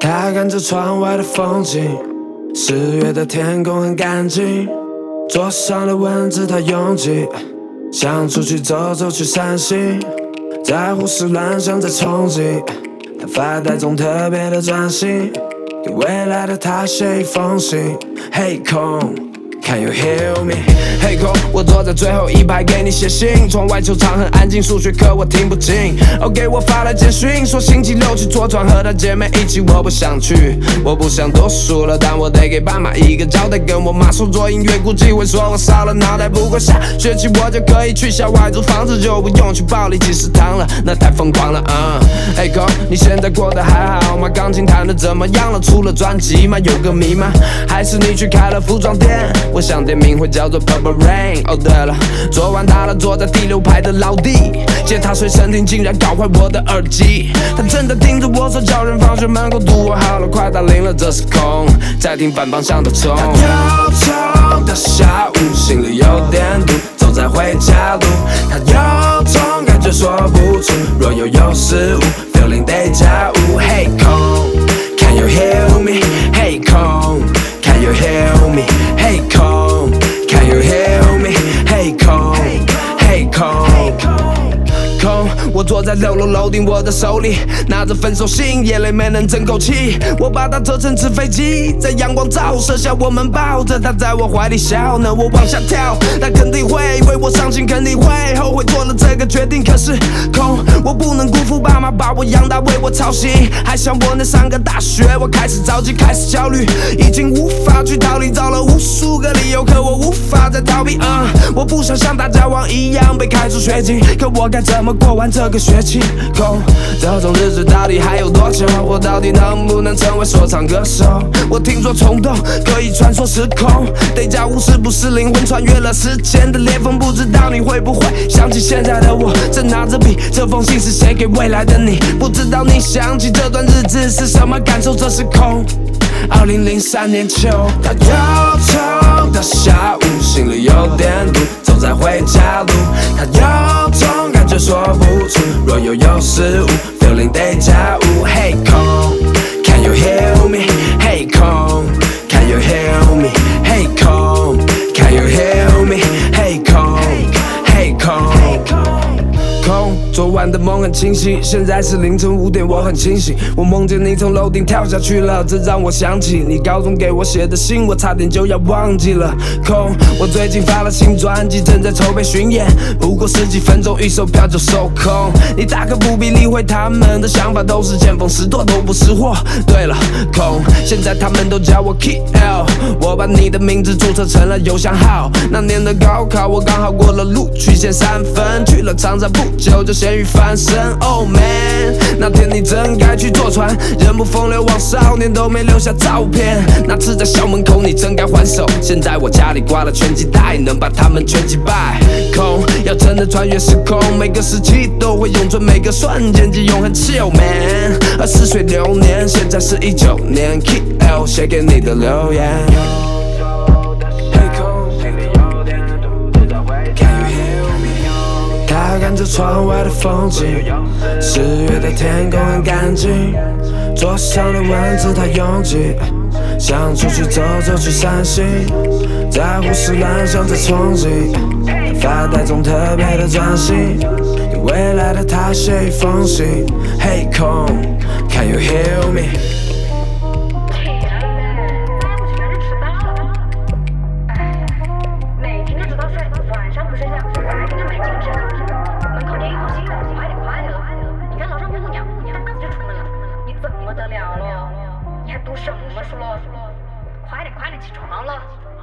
他看着窗外的风景，10月的天空很干净，桌上的文字他拥挤，想出去走走去散心，在胡思乱想在憧憬，他发呆中特别的专心，给未来的他写一封信。嘿空，Can you hear me？ 嘿空，我坐在最后一排给你写信。窗外球场很安静，数学课我听不进。给我发来简讯，说星期六去坐船和他姐妹一起。我不想去，我不想读书了，但我得给爸妈一个交代。跟我妈说做音乐，估计会说我烧了脑袋。不过下学期我就可以去校外租房子，就不用去暴力骑食堂了，那太疯狂了。嘿空，你现在过得还好吗？钢琴弹得怎么样了？出了专辑吗？有歌迷吗？还是你去开了服装店？我想店名会叫做 Purple Rain。对了，昨晚打了坐在第6排的老弟，借他随身听竟然搞坏我的耳机。他正在盯着我说叫人放学门口堵我好了，快打铃了，这是空，在听反方向的钟。他忧愁的下午，心里有点堵，走在回家路。他有种感觉说不出，若有失误 ，feeling deja vu。嘿空 ，Can you hear me？ 嘿空 ，Can you hear me？ 嘿空 ，Can you hear me？ 嘿空，嘿空。我坐在6楼楼顶，我的手里拿着分手信，眼泪没能争口气。我把它折成纸飞机，在阳光照射下，我们抱着它在我怀里笑呢。我往下跳，它肯定会为我伤心，肯定会后悔做了这个决定。可是空，我不能辜负爸妈把我养大，为我操心。还想我能上个大学，我开始着急，开始焦虑，已经无法去逃离，找了无数个理由，可我无法再逃避。我不想像大家王一样被开除学籍，可我该怎么过完这个学期？空，这种日子到底还有多久？我到底能不能成为说唱歌手？我听说冲动可以穿梭时空，得加无是不是灵魂穿越了时间的裂缝？不知道你会不会想起现在的我，正拿着笔，这封信是写给未来的你。不知道你想起这段日子是什么感受？这是空。2003年秋，他忧愁的下午，心里有点堵，走在回家路。他有种感觉说不出，若有失误 ，feeling deja vu。嘿空 ，Can you hear me？ 嘿空 ，Can you hear me？ 嘿空 ，Can you hear me？ 嘿空，嘿空。昨晚的梦很清晰，现在是凌晨5点，我很清醒。我梦见你从楼顶跳下去了，这让我想起你高中给我写的信，我差点就要忘记了。空，我最近发了新专辑，正在筹备巡演，不过10几分钟预售票就售空。你大可不必理会他们的想法，都是见风使舵，都不是货。对了，空，现在他们都叫我 KL， 我把你的名字注册成了邮箱号。那年的高考，我刚好过了录取线3分，去了长沙不久就咸鱼翻身。Oh man， 那天你真该去坐船，人不风流枉少年，都没留下照片。那次在校门口，你真该还手。现在我家里挂了拳击带，能把他们全击败。空，要真的穿越时空，每个时期都会用准每个瞬间，既永恒chill man。24岁流年，现在是19年 ，KL 写给你的留言。他看着窗外的风景，10月的天空很干净，桌上的文字他拥挤，想出去走走去散心，在胡思乱想在憧憬，发呆中特别的专心，给未来的他写一封信。嘿空 ，Can you hear me？ 你还读什么书了？快点起床了！